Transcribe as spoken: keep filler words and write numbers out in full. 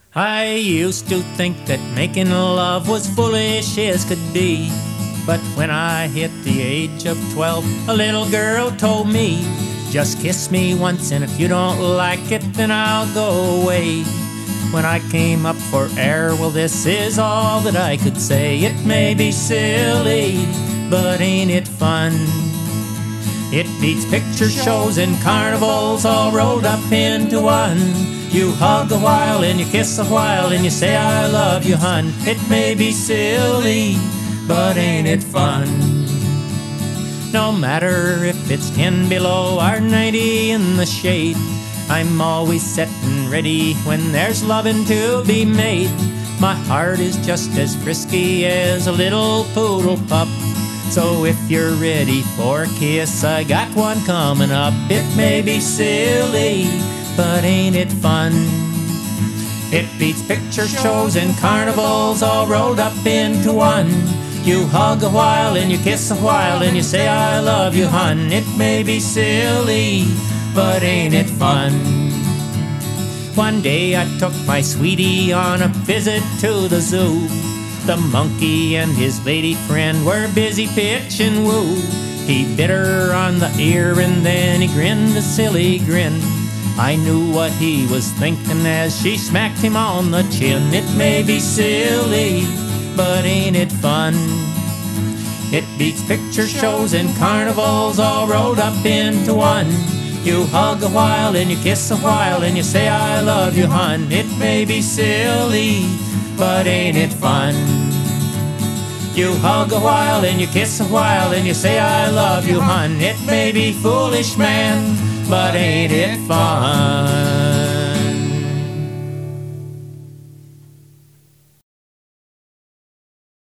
I used to think that making love was foolish as could be. But when I hit the age of twelve, a little girl told me, just kiss me once, and if you don't like it, then I'll go away. When I came up for air, well, this is all that I could say. It may be silly, but ain't it fun? It beats picture shows and carnivals all rolled up into one. You hug a while and you kiss a while and you say I love you, hun. It may be silly, but ain't it fun? No matter if it's ten below or ninety in the shade, I'm always set and ready when there's loving to be made. My heart is just as frisky as a little poodle pup. So if you're ready for a kiss, I got one coming up. It may be silly, but ain't it fun? It beats picture shows and carnivals all rolled up into one. You hug a while and you kiss a while and you say I love you, hun. It may be silly, but ain't it fun? One day I took my sweetie on a visit to the zoo. The monkey and his lady friend were busy pitching woo. He bit her on the ear and then he grinned a silly grin. I knew what he was thinking as she smacked him on the chin. It may be silly, but ain't it fun? It beats picture shows and carnivals all rolled up into one. You hug a while and you kiss a while and you say I love you, hun. It may be silly, but ain't it fun? You hug a while and you kiss a while and you say I love you, hun. It may be foolish, man, but ain't it fun?